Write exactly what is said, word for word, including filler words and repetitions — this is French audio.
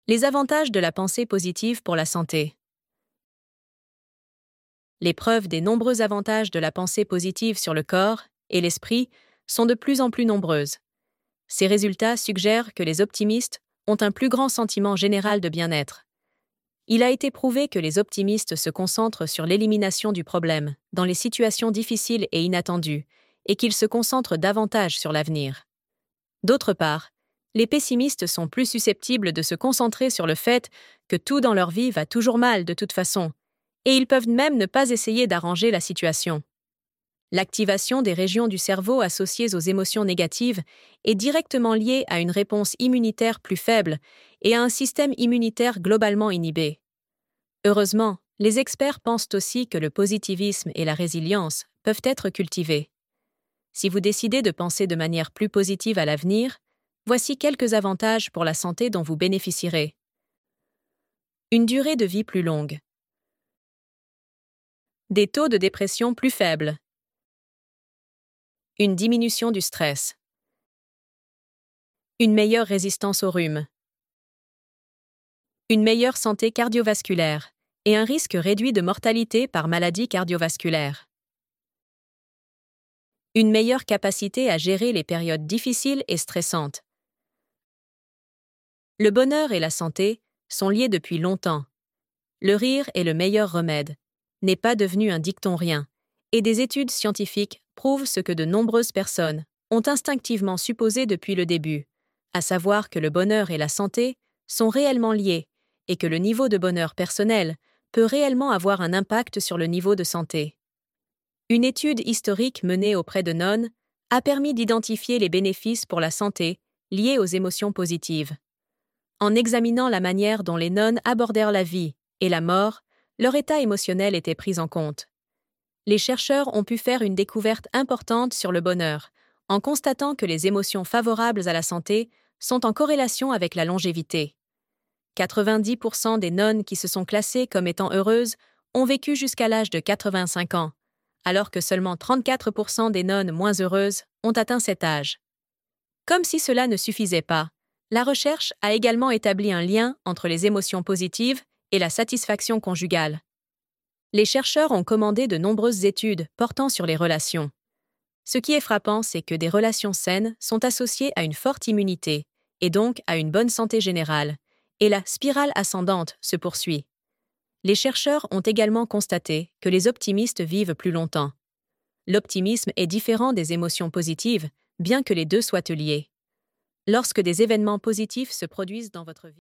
Les avantages de la pensée positive pour la santé. Les preuves des nombreux avantages de la pensée positive sur le corps et l'esprit sont de plus en plus nombreuses. Ces résultats suggèrent que les optimistes ont un plus grand sentiment général de bien-être. Il a été prouvé que les optimistes se concentrent sur l'élimination du problème dans les situations difficiles et inattendues, et qu'ils se concentrent davantage sur l'avenir. D'autre part, les pessimistes sont plus susceptibles de se concentrer sur le fait que tout dans leur vie va toujours mal de toute façon, et ils peuvent même ne pas essayer d'arranger la situation. L'activation des régions du cerveau associées aux émotions négatives est directement liée à une réponse immunitaire plus faible et à un système immunitaire globalement inhibé. Heureusement, les experts pensent aussi que le positivisme et la résilience peuvent être cultivés. Si vous décidez de penser de manière plus positive à l'avenir, voici quelques avantages pour la santé dont vous bénéficierez. Une durée de vie plus longue. Des taux de dépression plus faibles. Une diminution du stress. Une meilleure résistance au rhume. Une meilleure santé cardiovasculaire et un risque réduit de mortalité par maladie cardiovasculaire. Une meilleure capacité à gérer les périodes difficiles et stressantes. Le bonheur et la santé sont liés depuis longtemps. Le rire est le meilleur remède n'est pas devenu un dicton rien, et des études scientifiques prouvent ce que de nombreuses personnes ont instinctivement supposé depuis le début, à savoir que le bonheur et la santé sont réellement liés et que le niveau de bonheur personnel peut réellement avoir un impact sur le niveau de santé. Une étude historique menée auprès de nonnes a permis d'identifier les bénéfices pour la santé liés aux émotions positives. En examinant la manière dont les nonnes abordèrent la vie et la mort, leur état émotionnel était pris en compte. Les chercheurs ont pu faire une découverte importante sur le bonheur, en constatant que les émotions favorables à la santé sont en corrélation avec la longévité. quatre-vingt-dix pour cent des nonnes qui se sont classées comme étant heureuses ont vécu jusqu'à l'âge de quatre-vingt-cinq ans, alors que seulement trente-quatre pour cent des nonnes moins heureuses ont atteint cet âge. Comme si cela ne suffisait pas, la recherche a également établi un lien entre les émotions positives et la satisfaction conjugale. Les chercheurs ont commandé de nombreuses études portant sur les relations. Ce qui est frappant, c'est que des relations saines sont associées à une forte immunité, et donc à une bonne santé générale, et la spirale ascendante se poursuit. Les chercheurs ont également constaté que les optimistes vivent plus longtemps. L'optimisme est différent des émotions positives, bien que les deux soient liés. Lorsque des événements positifs se produisent dans votre vie,